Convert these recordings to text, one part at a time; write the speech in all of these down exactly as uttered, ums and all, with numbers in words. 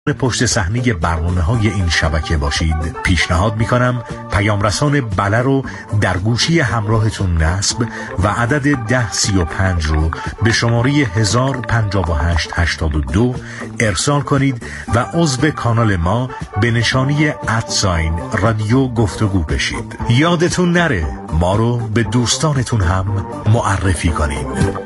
پشت صحنه برنامه‌های این شبکه باشید، پیشنهاد می‌کنم پیام رسان بله رو در گوشی همراهتون نصب و عدد ده سی و پنج رو به شماره هزار و پنجاه و هشت هشتاد و دو ارسال کنید و عضو کانال ما به نشانی ادساین رادیو گفتگو بشید. یادتون نره ما رو به دوستانتون هم معرفی کنید.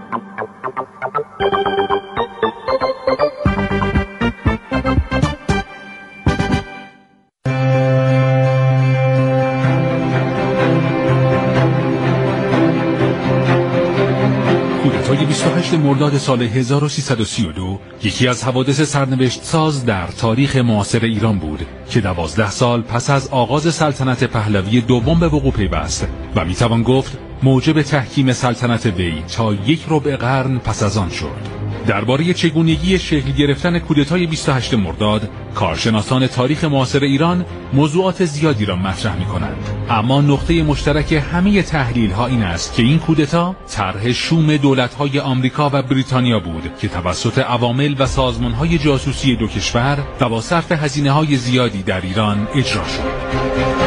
بیست و هشتم مرداد سال هزار و سیصد و سی و دو یکی از حوادث سرنوشت ساز در تاریخ معاصر ایران بود که دوازده سال پس از آغاز سلطنت پهلوی دوم به وقوع پیوست و میتوان گفت موجب تحکیم سلطنت وی تا یک ربع قرن پس از آن شد. درباره چگونگی شکل گرفتن کودتای بیست و هشتم مرداد کارشناسان تاریخ معاصر ایران موضوعات زیادی را مطرح می‌کنند، اما نقطه مشترک همه تحلیل‌ها این است که این کودتا طرح شوم دولت‌های آمریکا و بریتانیا بود که توسط عوامل و سازمان‌های جاسوسی دو کشور و با صرف هزینه‌های زیادی در ایران اجرا شد.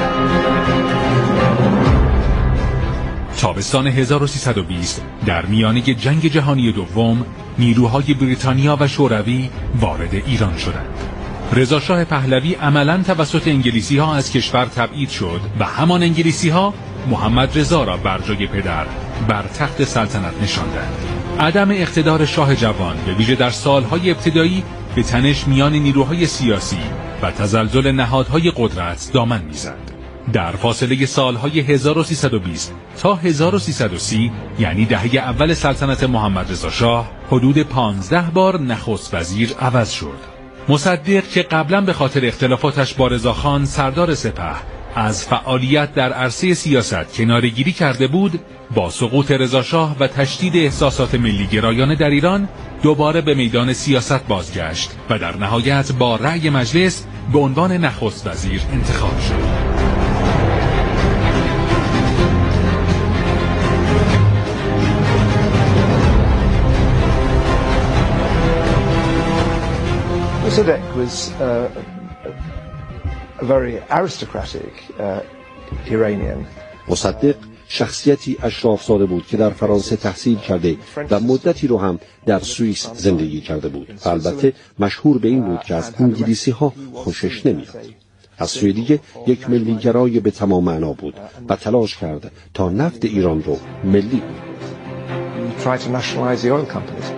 تابستان هزار و سیصد و بیست در میانه جنگ جهانی دوم نیروهای بریتانیا و شوروی وارد ایران شدند. رضا شاه پهلوی عملاً توسط انگلیسی ها از کشور تبعید شد و همان انگلیسی ها محمد رضا را بر جای پدر بر تخت سلطنت نشاندند. عدم اقتدار شاه جوان به ویژه در سالهای ابتدایی به تنش میان نیروهای سیاسی و تزلزل نهادهای قدرت دامن میزد. در فاصله سالهای هزار و سیصد و بیست تا هزار و سیصد و سی یعنی دهه اول سلطنت محمد رضا شاه حدود پانزده بار نخست وزیر عوض شد. مصدق که قبلا به خاطر اختلافاتش با رضاخان سردار سپه از فعالیت در عرصه سیاست کناره‌گیری کرده بود، با سقوط رضا شاه و تشدید احساسات ملی گرایانه در ایران دوباره به میدان سیاست بازگشت و در نهایت با رأی مجلس به عنوان نخست وزیر انتخاب شد. Mossadegh was uh, a very aristocratic uh, Iranian. مصدق شخصیتی اشرافزاده بود که در فرانسه تحصیل کرده و مدتی رو هم در سوئیس زندگی کرده بود و البته مشهور به این بود که از انگلیسی ها خوشش نمیاد. از سوی دیگه یک ملیگرای به تمام معنا بود و تلاش کرد تا نفت ایران رو ملی کنه.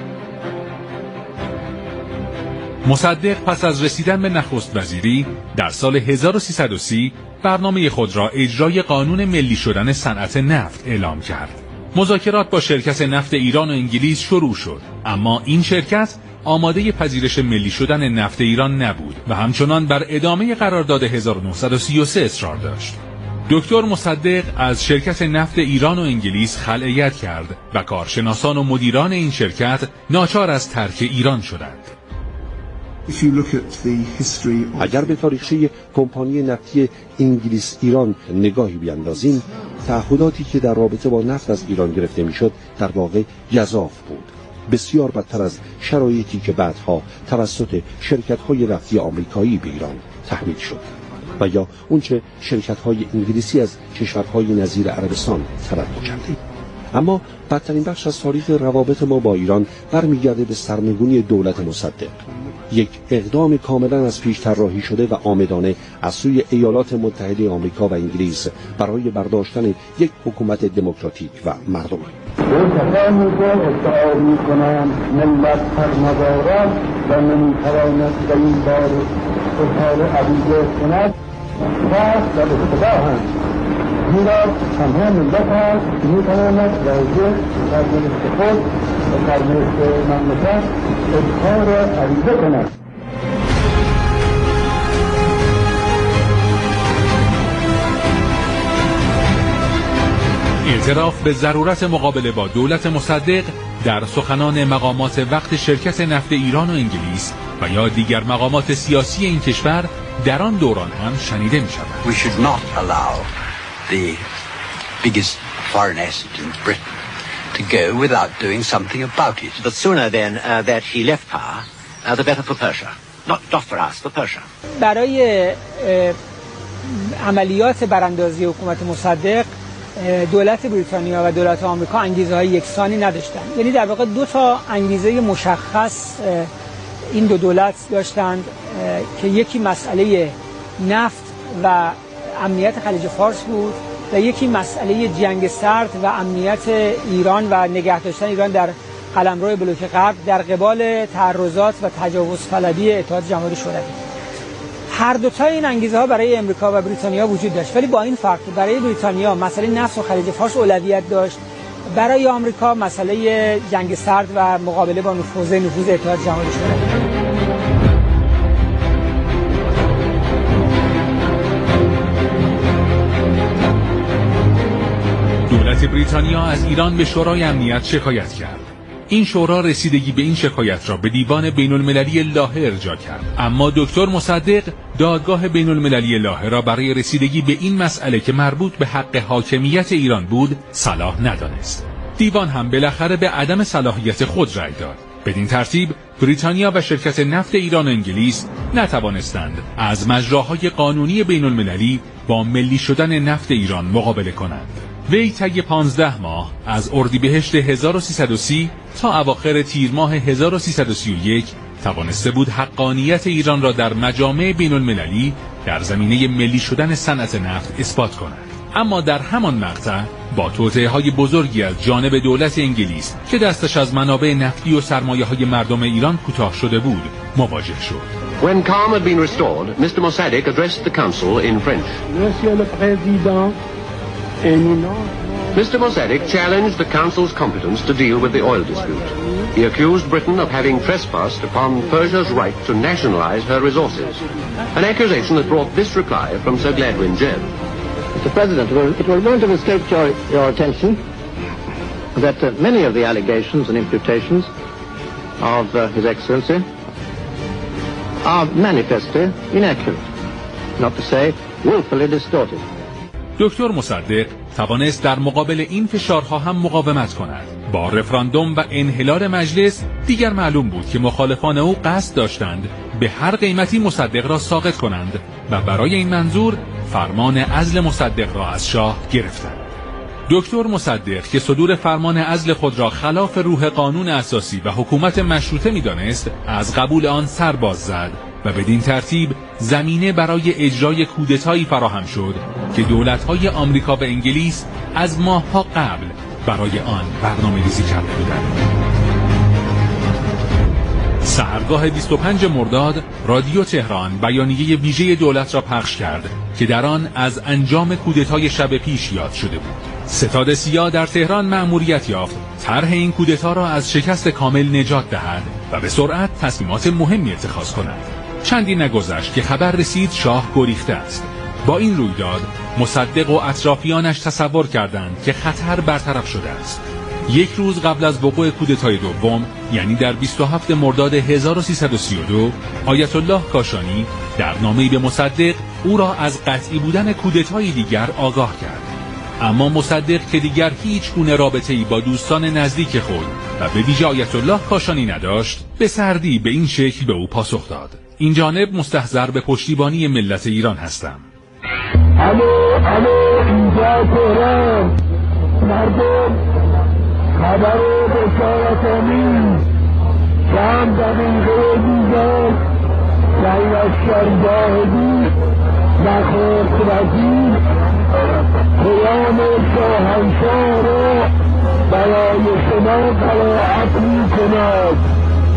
مصدق پس از رسیدن به نخست وزیری در سال هزار و سیصد و سی برنامه خود را اجرای قانون ملی شدن صنعت نفت اعلام کرد. مذاکرات با شرکت نفت ایران و انگلیس شروع شد، اما این شرکت آماده پذیرش ملی شدن نفت ایران نبود و همچنان بر ادامه قرارداد هزار و نهصد و سی و سه اصرار داشت. دکتر مصدق از شرکت نفت ایران و انگلیس خلعیت کرد و کارشناسان و مدیران این شرکت ناچار از ترک ایران شدند. اگر به تاریخچه کمپانی نفتی انگلیس ایران نگاهی بیاندازیم، تعهداتی که در رابطه با نفت از ایران گرفته میشد در واقع گزاف بود، بسیار بدتر از شرایطی که بعدها توسط شرکت‌های نفتی آمریکایی به ایران تحمیل شد و یا اونچه شرکت‌های انگلیسی از کشورهای نظیر عربستان تلقی کرده. اما بدترین بخش از تاریخ روابط ما با ایران برمیگرده به سرنگونی دولت مصدق، یک اقدام کاملا از پیش طراحی شده و عامدانه از سوی ایالات متحده آمریکا و انگلیس برای برداشتن یک حکومت دموکراتیک و مردمی. کسانی که ادعا می‌کنند ملت فرمانبران و نمی‌تواند به این بار اظهار عقیده کند راست و اشتباهند. زیرا تنها ملت است که می‌تواند راجع در سرنوشت خود و سرنوشت مملکت اظهار عقیده کند. اعتراف به ضرورت مقابله با دولت مصدق در سخنان مقامات وقت شرکت نفت ایران و انگلیس و یا دیگر مقامات سیاسی این کشور در آن دوران هم شنیده می شود. We should not allow the biggest foreign asset in Britain to go without doing something about it. The sooner then uh, that he left power, uh, the better for Persia. not, not for us, for Persia. برای عملیات براندازی حکومت مصدق دولت بریتانیا و دولت آمریکا انگیزه های یکسانی نداشتند. یعنی در واقع دو تا انگیزه مشخص این دو دولت داشتند که یکی مسئله نفت و امنیت خلیج فارس بود و یکی مسئله جنگ سرد و امنیت ایران و نگه داشتن ایران در قلمرو بلوک غرب در قبال تعرضات و تجاوز طلبی اتحاد جماهیر شوروی. هر دو تا این انگیزه ها برای امریکا و بریتانیا وجود داشت، ولی با این فرق برای بریتانیا مسئله نفت و خلیج فارس اولویت داشت، برای آمریکا مسئله جنگ سرد و مقابله با نفوذ نفوذ اتحاد جماهیر شوروی. دولت بریتانیا از ایران به شورای امنیت شکایت کرد. این شورا رسیدگی به این شکایت را به دیوان بین المللی لاهه ارجاع کرد، اما دکتر مصدق دادگاه بین المللی لاهه را برای رسیدگی به این مسئله که مربوط به حق حاکمیت ایران بود صلاح ندانست. دیوان هم بالاخره به عدم صلاحیت خود رأی داد. بدین ترتیب بریتانیا و شرکت نفت ایران و انگلیس نتوانستند از مجراهای قانونی بین المللی با ملی شدن نفت ایران مقابله کنند. وی طی پانزده ماه از اردیبهشت هزار و سیصد و سی تا اواخر تیر ماه هزار و سیصد و سی و یک توانسته بود حقانیت ایران را در مجامع بین المللی در زمینه ملی شدن صنعت نفت اثبات کند. اما در همان مقطع با توطئه‌های بزرگی از جانب دولت انگلیس که دستش از منابع نفتی و سرمایه‌های مردم ایران کوتاه شده بود مواجه شد. When calm had been restored, Mister Mossadegh addressed the council in French. Monsieur le Président, Mister Mossadegh challenged the council's competence to deal with the oil dispute. He accused Britain of having trespassed upon Persia's right to nationalize her resources, an accusation that brought this reply from Sir Gladwin Jebb. Mister President, it will not have escaped your, your attention that uh, many of the allegations and imputations of uh, His Excellency are manifestly inaccurate, not to say willfully distorted. دکتر مصدق توانست در مقابل این فشارها هم مقاومت کند. با رفراندوم و انحلال مجلس دیگر معلوم بود که مخالفان او قصد داشتند به هر قیمتی مصدق را ساقط کنند و برای این منظور فرمان عزل مصدق را از شاه گرفتند. دکتر مصدق که صدور فرمان عزل خود را خلاف روح قانون اساسی و حکومت مشروطه می‌دانست، از قبول آن سر باز زد و بدین ترتیب زمینه برای اجرای کودتایی فراهم شد که دولت‌های آمریکا و انگلیس از ماه‌ها قبل برای آن برنامه‌ریزی کرده بودند. سحرگاه بیست و پنجم مرداد رادیو تهران بیانیه ویژه دولت را پخش کرد که در آن از انجام کودتای شب پیش یاد شده بود. ستاد سیاه در تهران مأموریت یافت طرح این کودتا را از شکست کامل نجات دهد و به سرعت تصمیمات مهمی اتخاذ کند. چندی نگذشت که خبر رسید شاه گریخته است. با این رویداد مصدق و اطرافیانش تصور کردند که خطر برطرف شده است. یک روز قبل از وقوع کودتای دوم، یعنی در بیست و هفتم مرداد هزار و سیصد و سی و دو، آیت الله کاشانی در نامه‌ای به مصدق او را از قطعی بودن کودتای دیگر آگاه کرد. اما مصدق که دیگر هیچ گونه رابطه‌ای با دوستان نزدیک خود و به ویژه آیت الله کاشانی نداشت، به سردی به این شکل به او پاسخ داد: این جانب مستحضر به پشتیبانی ملت ایران هستم. الو الو اینجا تهران، مردم خبر بشارت آمیز چند دقیقه دیگر در لشکرگاه دوست نخست وزیر پیام شاهنشاه را برای شما قرائت می‌کند.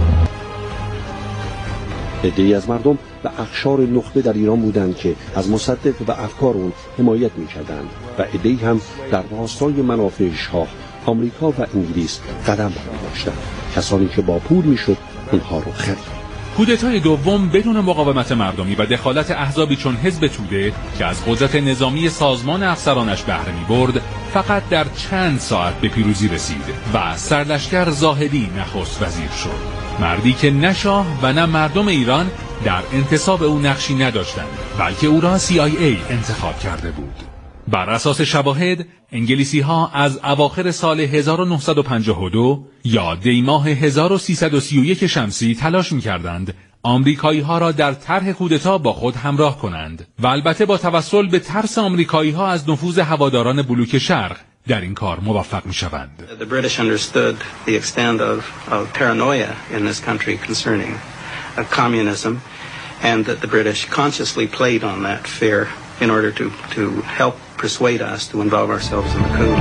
عده‌ای از مردم و اقشار نخبه در ایران بودند که از مصدق و افکار اون حمایت می‌کردند و عده‌ای هم در راستای منافع شاه، آمریکا و انگلیس قدم برداشتند، کسانی که با پول میشد اونها رو خرید. کودتای دوم بدون مقاومت مردمی و دخالت احزابی چون حزب توده که از قدرت نظامی سازمان افسرانش بهره می‌برد، فقط در چند ساعت به پیروزی رسید و سرلشکر زاهدی نخست وزیر شد. مردی که نه شاه و نه مردم ایران در انتصاب او نقشی نداشتند، بلکه او را سی آی ای انتخاب کرده بود. بر اساس شواهد، انگلیسی ها از اواخر سال هزار و نهصد و پنجاه و دو یا دی ماه هزار و سیصد و سی و یک شمسی تلاش می‌کردند آمریکایی‌ها را در طرح کودتا با خود همراه کنند و البته با توسل به ترس آمریکایی‌ها از نفوذ هواداران بلوک شرق در این کار موفق می‌شوند. The British understood the extent of, of paranoia in this country concerning uh, communism, and that the British consciously played on that fear in order to to help persuade us to involve ourselves in the coup.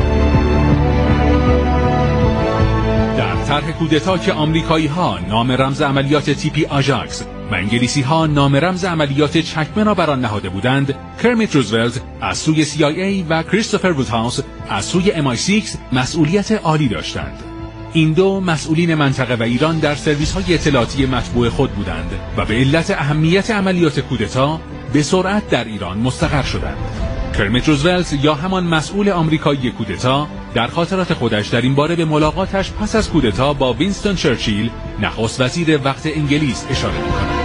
در طرح کودتا که آمریکایی‌ها نام رمز عملیات تیپی آژاکس و انگلیسی‌ها نام رمز عملیات چکمه را بر آن نهاده بودند، کرمیت روزولت از سوی سی آی ای و کریستوفر وودهاوس از سوی ام آی سیکس مسئولیت عالی داشتند. این دو مسئولین منطقه و ایران در سرویس‌های اطلاعاتی مطبوع خود بودند و به علت اهمیت عملیات کودتا به سرعت در ایران مستقر شدند. کرمیت روزولت یا همان مسئول آمریکایی کودتا در خاطرات خودش در این باره به ملاقاتش پس از کودتا با وینستون چرچیل نخست وزیر وقت انگلیس اشاره می‌کند.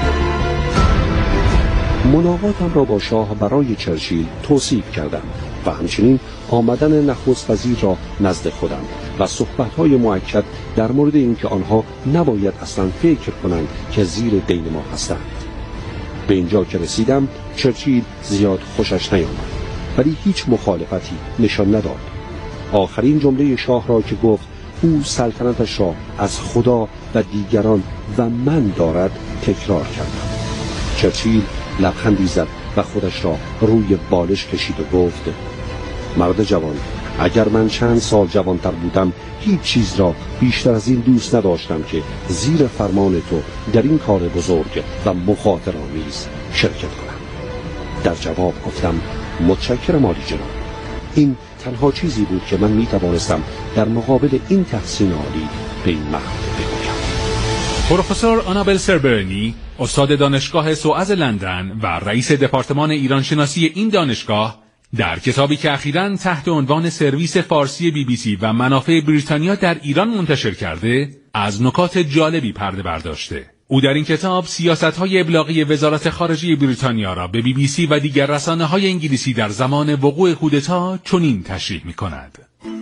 ملاقاتم را با شاه برای چرچیل توصیف کردم و همچنین آمدن نخست وزیر را نزد خودم و صحبت‌های مؤکد در مورد اینکه آنها نباید اصلا فکر کنند که زیر دین ما هستند. به اینجا که رسیدم چرچیل زیاد خوشش نیامد، ولی هیچ مخالفتی نشان نداد. آخرین جمله شاه را که گفت او سلطنتش را از خدا و دیگران و من دارد تکرار کردم. چرچیل لبخندی زد و خودش را روی بالش کشید و گفت: مرد جوان، اگر من چند سال جوانتر بودم هیچ چیز را بیشتر از این دوست نداشتم که زیر فرمان تو در این کار بزرگ و مخاطرآمیز شرکت کنم. در جواب گفتم: متشکرم عالی جناب. این تنها چیزی بود که من می توانستم در مقابل این تحسین عالی به این مرد بگویم. پروفسور آنابل سربرنی، استاد دانشگاه سوئز لندن و رئیس دپارتمان ایران شناسی این دانشگاه، در کتابی که اخیراً تحت عنوان سرویس فارسی بی بی سی و منافع بریتانیا در ایران منتشر کرده، از نکات جالبی پرده برداشته. او در این کتاب سیاست‌های ابلاغی وزارت خارجه بریتانیا را به بی بی سی و دیگر رسانه‌های انگلیسی در زمان وقوع کودتا چنین تشریح می‌کند.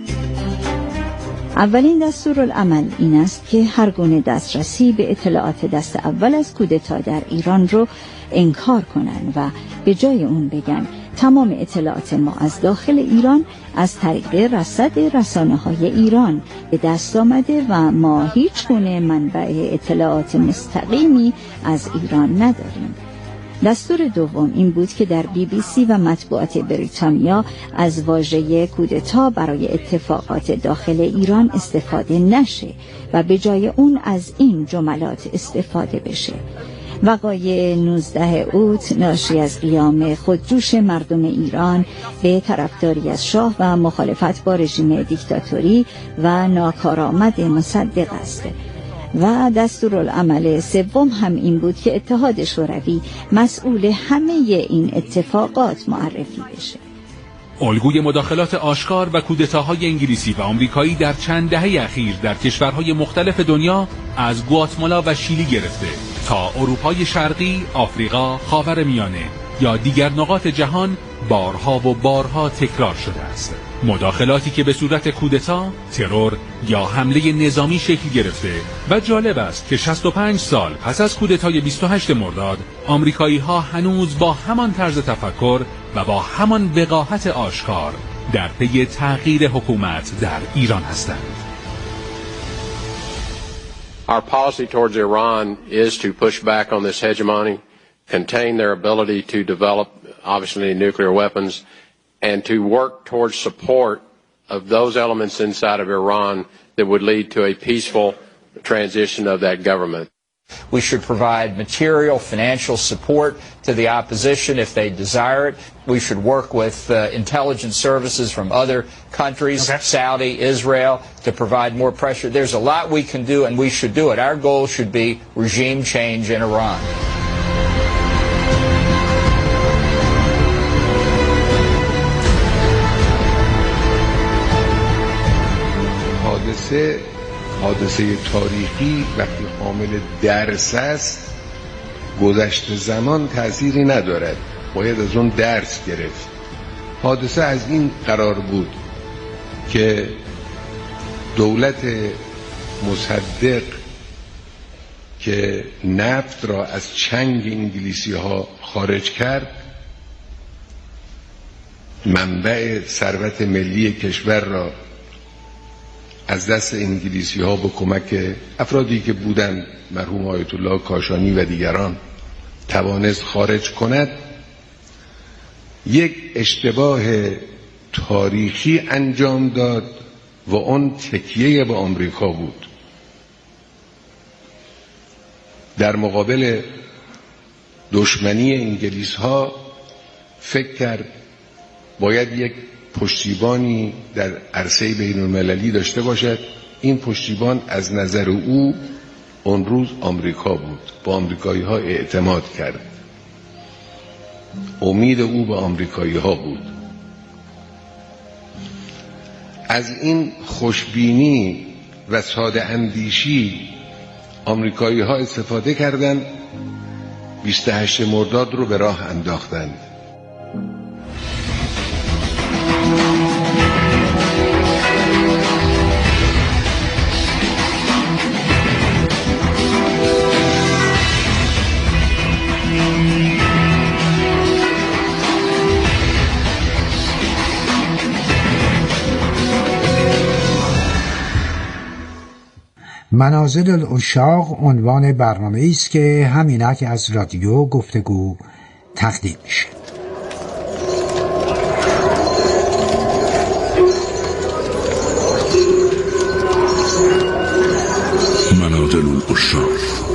اولین دستورالعمل این است که هر گونه دسترسی به اطلاعات دست اول از کودتا در ایران رو انکار کنند و به جای اون بگن تمام اطلاعات ما از داخل ایران از طریق رصد رسانه‌های ایران به دست آمده و ما هیچ گونه منبع اطلاعات مستقیمی از ایران نداریم. دستور دوم این بود که در بی بی سی و مطبوعات بریتانیا از واژه کودتا برای اتفاقات داخل ایران استفاده نشه و به جای اون از این جملات استفاده بشه. وقایع نوزده اوت ناشی از قیام خودجوش مردم ایران به طرفداری از شاه و مخالفت با رژیم دیکتاتوری و ناکارآمد مصدق است. و دستورالعمل سوم هم این بود که اتحاد شوروی مسئول همه این اتفاقات معرفی بشه. الگوی مداخلات آشکار و کودتاهای انگلیسی و آمریکایی در چند دهه اخیر در کشورهای مختلف دنیا از گواتمالا و شیلی گرفته تا اروپای شرقی، آفریقا، خاورمیانه یا دیگر نقاط جهان بارها و بارها تکرار شده است. مداخلاتی که به صورت کودتا، ترور یا حمله نظامی شکل گرفته و جالب است که شصت و پنج سال پس از کودتای بیست و هشتم مرداد آمریکایی‌ها هنوز با همان طرز تفکر و با همان وقاحت آشکار در پی تغییر حکومت در ایران هستند. Our policy towards Iran is to push back on this hegemony, contain their ability to develop obviously nuclear weapons, and to work towards support of those elements inside of Iran that would lead to a peaceful transition of that government. We should provide material, financial support to the opposition if they desire it. We should work with uh, intelligence services from other countries, okay. Saudi, Israel, to provide more pressure. There's a lot we can do, and we should do it. Our goal should be regime change in Iran. حادثه حادثه تاریخی وقتی حامل درس است گذشت زمان تأثیری ندارد، باید از اون درس گرفت. حادثه از این قرار بود که دولت مصدق که نفت را از چنگ انگلیسی ها خارج کرد، منبع ثروت ملی کشور را از دست انگلیسی ها با کمک افرادی که بودند، مرحوم آیت الله کاشانی و دیگران، توانست خارج کند، یک اشتباه تاریخی انجام داد و اون تکیه به آمریکا بود. در مقابل دشمنی انگلیس ها فکر کرد باید یک پشتیبانی در عرصه بین المللی داشته باشد. این پشتیبان از نظر او اون روز آمریکا بود. با آمریکایی ها اعتماد کرد. امید او به آمریکایی ها بود. از این خوشبینی و ساده اندیشی آمریکایی ها استفاده کردند، بیست و هشتم مرداد رو به راه انداختند. منازل العشاق عنوان برنامه است که همینک از رادیو گفتگو تقدیم میشه. منازل العشاق.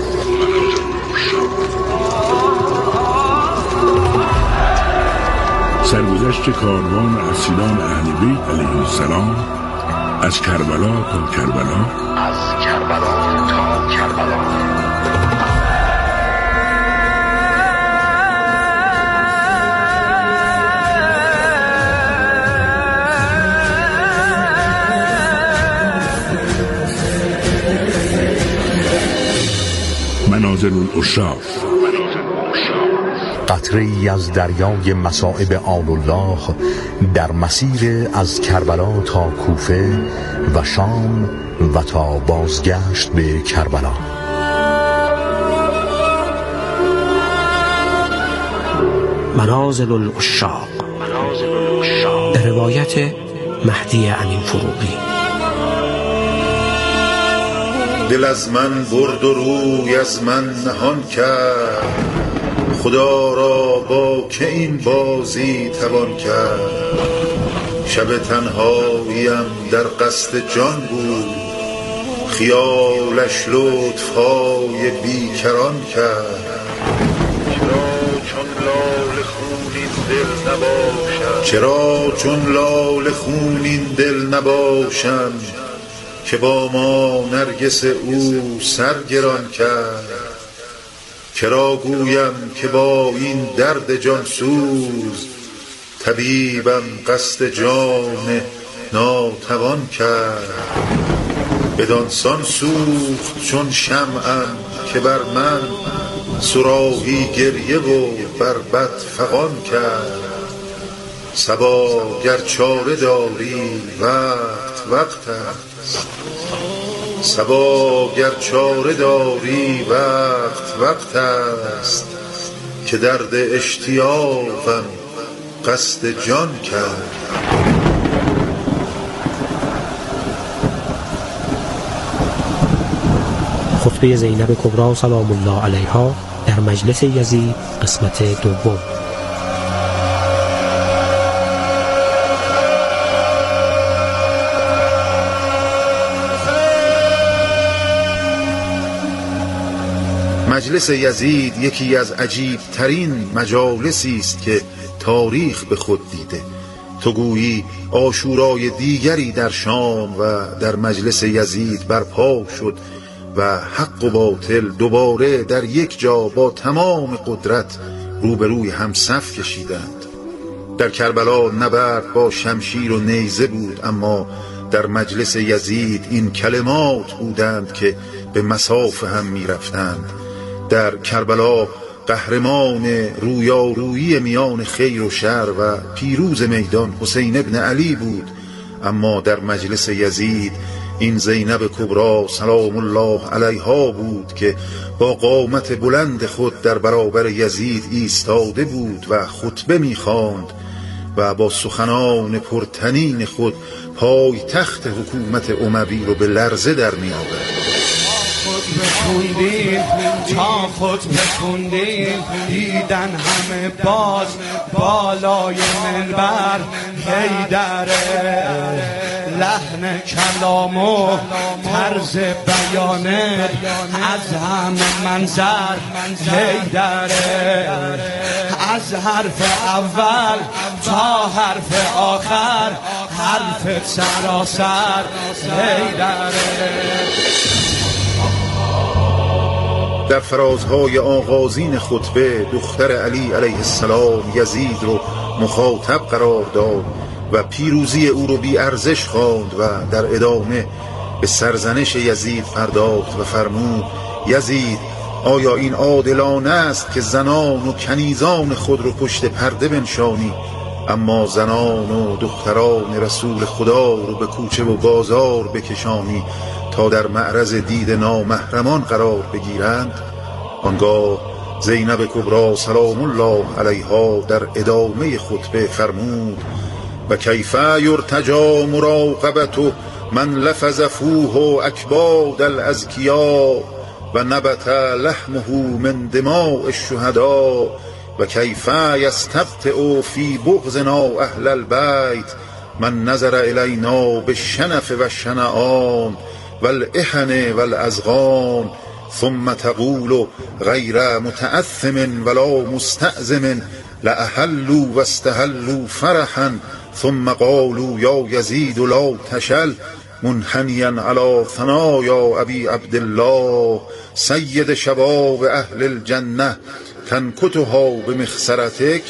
سرگذشت کاروان اسیران اهل بیت علیهم السلام از کربلا تا کربلا، از کربلا تا کربلا. منازل العشاق. قطره‌ای از دریای مصائب آل الله در مسیر از کربلا تا کوفه و شام و تا بازگشت به کربلا. منازل العشاق به روایت مهدی امین فروغی. دل از من برد و روی از من نهان کرد، خدا را با که این بازی توان کرد. شب تنهاییم در قصد جان بود، خیالش لطفهای بیکران کرد. چرا چون لاله خونین دل نباشم، که با ما نرگس او سرگران کرد. چرا گویم که با این درد جان سوز، طبیبم قصد جان ناتوان کرد. بدانسان سوخت چون شمعم که بر من، صراحی گریه و بر بد فغان کرد. صبا گر چاره داری وقت وقت است، صبا گر چاره داری وقت وقت است، که درد اشتیاقم قصد جان کرد. خطبه زینب کبری سلام الله علیها در مجلس یزید قسمت دوم. مجلس یزید یکی از عجیب ترین مجالسی است که تاریخ به خود دیده. تو گویی عاشورای دیگری در شام و در مجلس یزید برپا شد و حق و باطل دوباره در یک جا با تمام قدرت روبروی هم صف کشیدند. در کربلا نبرد با شمشیر و نیزه بود، اما در مجلس یزید این کلمات بودند که به مصاف هم می رفتند. در کربلا قهرمان رویارویی میان خیر و شر و پیروز میدان حسین ابن علی بود، اما در مجلس یزید این زینب کبری سلام الله علیها بود که با قامت بلند خود در برابر یزید ایستاده بود و خطبه می‌خواند و با سخنان پرطنین خود پای تخت حکومت اموی رو به لرزه در می آورد. خود بخوندیم تا خود بخوندیم دیدن همه باز بالای منبر حیدره، لحن کلام و طرز بیانه از همه منظر حیدره، از حرف اول تا حرف آخر حرف سراسر حیدره. در فرازهای آغازین خطبه دختر علی علیه السلام یزید رو مخاطب قرار داد و پیروزی او رو بی ارزش خواند و در ادامه به سرزنش یزید پرداخت و فرمود: یزید، آیا این عادلانه است که زنان و کنیزان خود رو پشت پرده بنشانی، اما زنان و دختران رسول خدا رو به کوچه و بازار بکشانی تا در معرض دید نامحرمان قرار بگیرند؟ آنگاه زینب کبری سلام الله علیها در ادامه خطبه فرمود: و کیف یرتجا مراقبت من لفظ فوه اکباد الازکیا و نبت لحمه من دماء الشهداء و کیف یستبطئ فی بغضنا اهل البیت من نظر الینا بالشنف و الشنعان والإحن والأزغان ثم تقول غیر متأثم ولا مستأزم لأحلوا واستهلوا فرحا ثم قالوا یا یزید لا تشل منحنیا علی ثنایا ابی عبدالله سید شباب اهل الجنه تنکتها بمخصرتک.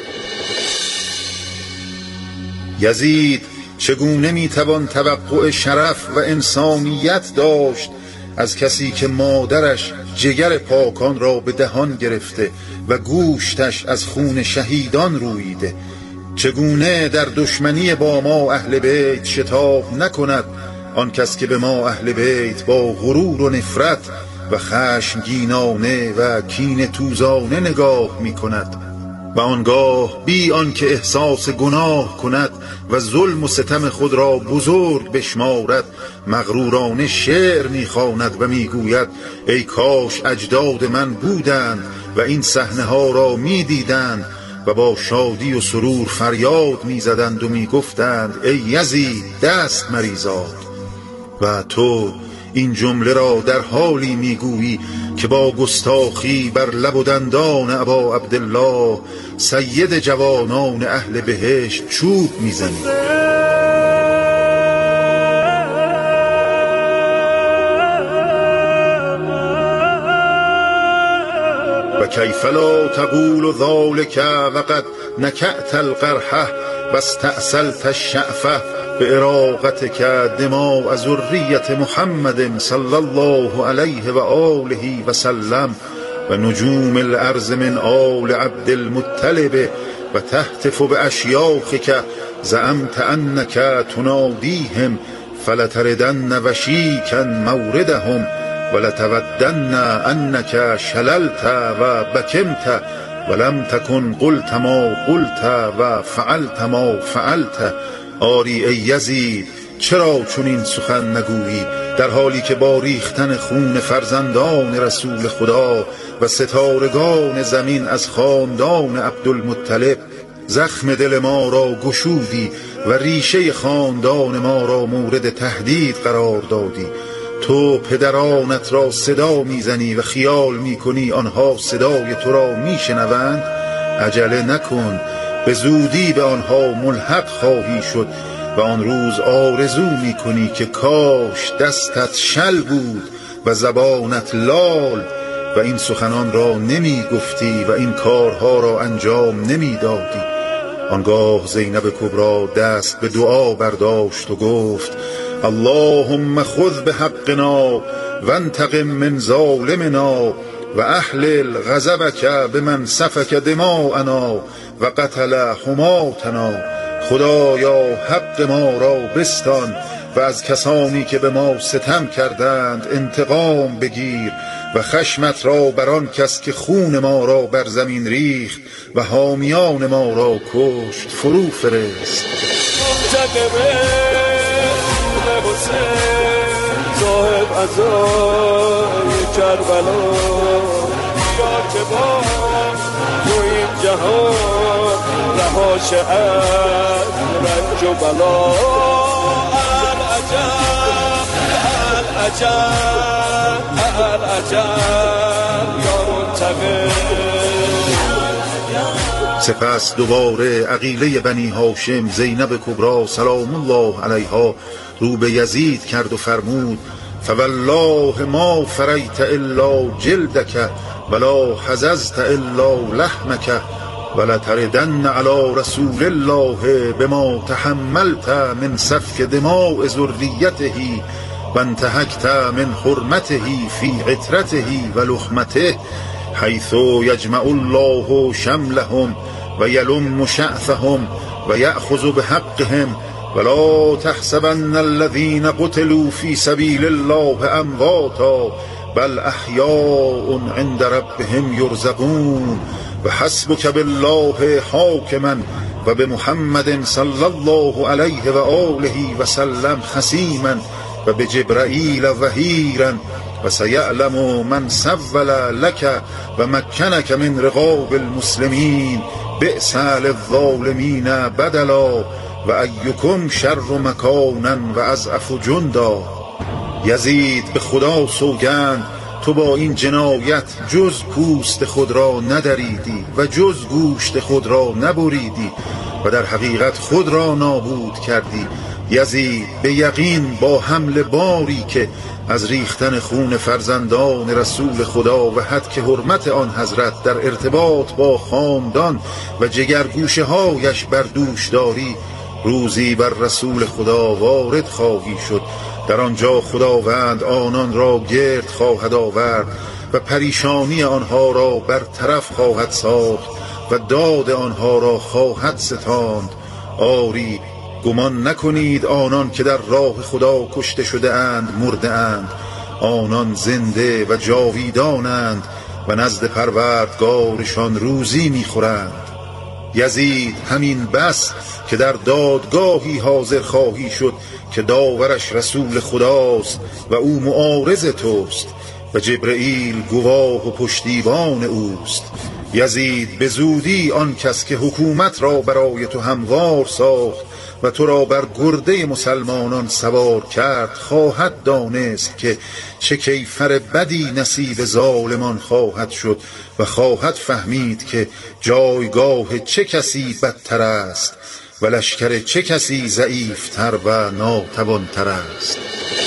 یزید، چگونه میتوان توقع شرف و انسانیت داشت از کسی که مادرش جگر پاکان را به دهان گرفته و گوشتش از خون شهیدان روییده؟ چگونه در دشمنی با ما اهل بیت شتاب نکند آن کس که به ما اهل بیت با غرور و نفرت و خشمگینانه و کینه توزانه نگاه می کند و آنگاه بی آنکه احساس گناه کند و ظلم و ستم خود را بزرگ بشمارد مغرورانه شعر می‌خواند و میگوید: ای کاش اجداد من بودند و این صحنه ها را می‌دیدند و با شادی و سرور فریاد می‌زدند و می‌گفتند: ای یزید، دست مریزاد. و تو این جمله را در حالی میگویی که با گستاخی بر لب و دندان ابا عبدالله سید جوانان اهل بهشت چوب میزنی. و کیف لا تقول ذلك وقد نکعت القرحه و استأصلت الشعفه باراقتك دماء ذریة محمد صلی الله علیه و آله و سلم و نجوم الارض من آل عبد المطلب و تهتف باشیاخک زعمت انک تنادیهم فلتردن وشیکا موردهم ولتودن انک شللت و بکمت ولم تکن قلت ما قلت و فعلت ما فعلت. آری ای یزید، چرا چنین سخن نگویی در حالی که با ریختن خون فرزندان رسول خدا و ستارگان زمین از خاندان عبدالمطلب زخم دل ما را گشودی و ریشه خاندان ما را مورد تهدید قرار دادی؟ تو پدرانت را صدا میزنی و خیال میکنی آنها صدای تو را میشنوند؟ عجله نکن، به زودی به آنها ملحق خواهی شد و آن روز آرزو میکنی که کاش دستت شل بود و زبانت لال و این سخنان را نمی گفتی و این کارها را انجام نمی دادی. آنگاه زینب کبری دست به دعا برداشت و گفت: اللهم خذ بحقنا وانتقم من ظالمنا و احلل غضبک بمن سفک دماءنا و قتل حماتنا. خدایا حق ما را بستان و از کسانی که به ما ستم کردند انتقام بگیر و خشمت را بر آن کس که خون ما را بر زمین ریخت و حامیان ما را کشت فرو فرست. صاحب عزای کربلا یا که با تو این جهان رهاش از رنج و بلا. العجب العجب العجب یا منتقم. سپس دوباره عقیله بنی هاشم زینب کبری سلام الله علیها رو به یزید کرد و فرمود فوالله ما فریت الا جلدک ولا حززت الا لحمک ولتردن علی رسول الله بما تحملت من سفک دماء ذریته و انتهکت من حرمته فی عترته و لحمته حیث یجمع الله شملهم و یلم شأفهم و یأخذ بحقهم ولا تحسبن الذين قتلوا في سبيل الله امواتا بل احیاء عند ربهم یرزقون و حسبک بالله حاکما و بمحمد صلی الله علیه و آله و سلم خصیما و بجبرائیل وحیرا و سیعلم من سول لك و مکنک من رقاب المسلمین بئس للظالمین بدلا و ایکم شر مکانا و اضعف جندا. یزید به خدا سوگند تو با این جنایت جز پوست خود را ندریدی و جز گوشت خود را نبریدی و در حقیقت خود را نابود کردی. یزید به یقین با حمل باری که از ریختن خون فرزندان رسول خدا و حد حرمت آن حضرت در ارتباط با خاندان و جگرگوشه هایش بر دوش داری روزی بر رسول خدا وارد خواهی شد. در آنجا خداوند آنان را گرد خواهد آورد و پریشانی آنها را برطرف خواهد ساخت و داد آنها را خواهد ستاند. آری گمان نکنید آنان که در راه خدا کشته شده اند مرده اند، آنان زنده و جاویدانند و نزد پروردگارشان روزی میخورند. یزید همین بس که در دادگاهی حاضر خواهی شد که داورش رسول خداست و او معارض توست و جبرئیل گواه و پشتیبان اوست. یزید به زودی آن کس که حکومت را برای تو هموار ساخت و تو را بر گرده مسلمانان سوار کرد خواهد دانست که چه کیفر بدی نصیب ظالمان خواهد شد و خواهد فهمید که جایگاه چه کسی بدتر است و لشکر چه کسی ضعیفتر و ناتوانتر است.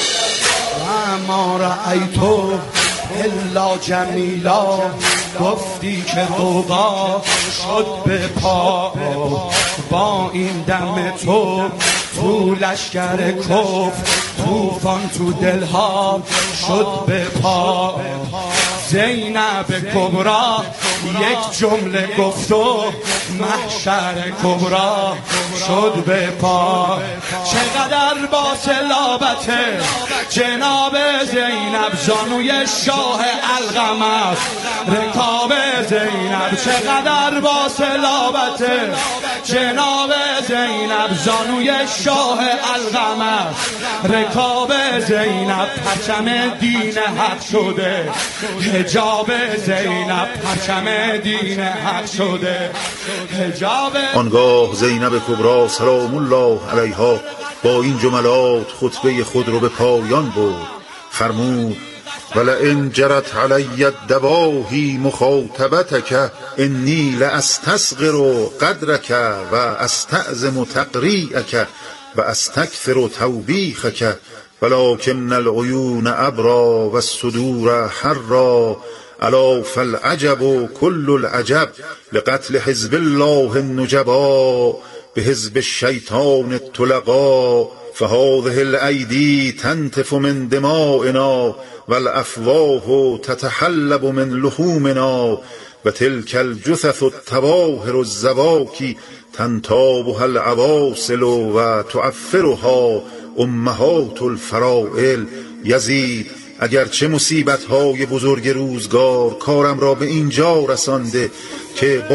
ما رأیتو الا جمیلا، گفتی که غوغا شد به پا با این دم تو تو لشکر کفر، توفان تو دلها شد به پا. زینب کبری یک جمله گفت و محشر کبری شد به پا. چقدر با صلابت جناب زینب زانوی شاه القمر، رکاب زینب چقدر با صلابت جناب زینب زانوی شاه القمر، رکاب زینب پرچم دین حق شده، حجاب زینب پرچم دین حق شده، حجاب. آنگاه زینب کبری سلام الله علیها با این جملات خطبه خود رو به پایان برد. فرمود ولئن جرت علی الدواهی مخاطبتک انی لاستصغر قدرک و استعظم تقریئک و استکثر توبیخک ولکن العیون ابرا و الصدور حرا الا فالعجب كل العجب لقتل حزب الله النجبا بحزب الشیطان الطلقا فهذه الأيدي تنتف من دمائنا والأفواه تتحلب من لحومنا وتلك الجثث التواهر الزواكي تنتابها العواصل وتعفرها امهات الفرائل. یزید اگرچه مصیبت های بزرگ روزگار کارم را به اینجا رسانده که با